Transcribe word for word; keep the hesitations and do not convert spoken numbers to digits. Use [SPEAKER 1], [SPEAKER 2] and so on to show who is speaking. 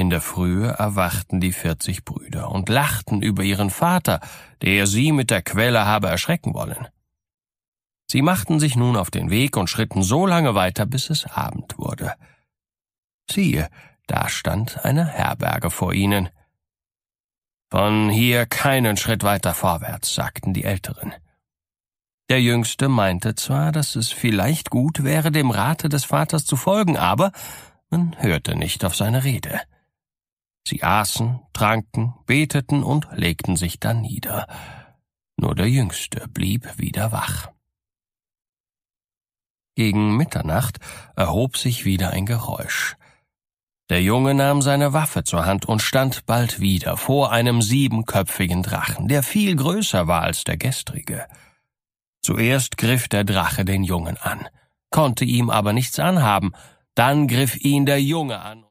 [SPEAKER 1] In der Frühe erwachten die vierzig Brüder und lachten über ihren Vater, der sie mit der Quelle habe erschrecken wollen. Sie machten sich nun auf den Weg und schritten so lange weiter, bis es Abend wurde. Siehe, da stand eine Herberge vor ihnen. »Von hier keinen Schritt weiter vorwärts«, sagten die Älteren. Der Jüngste meinte zwar, dass es vielleicht gut wäre, dem Rate des Vaters zu folgen, aber man hörte nicht auf seine Rede. Sie aßen, tranken, beteten und legten sich dann nieder. Nur der Jüngste blieb wieder wach. Gegen Mitternacht erhob sich wieder ein Geräusch. Der Junge nahm seine Waffe zur Hand und stand bald wieder vor einem siebenköpfigen Drachen, der viel größer war als der gestrige. Zuerst griff der Drache den Jungen an, konnte ihm aber nichts anhaben, dann griff ihn der Junge an.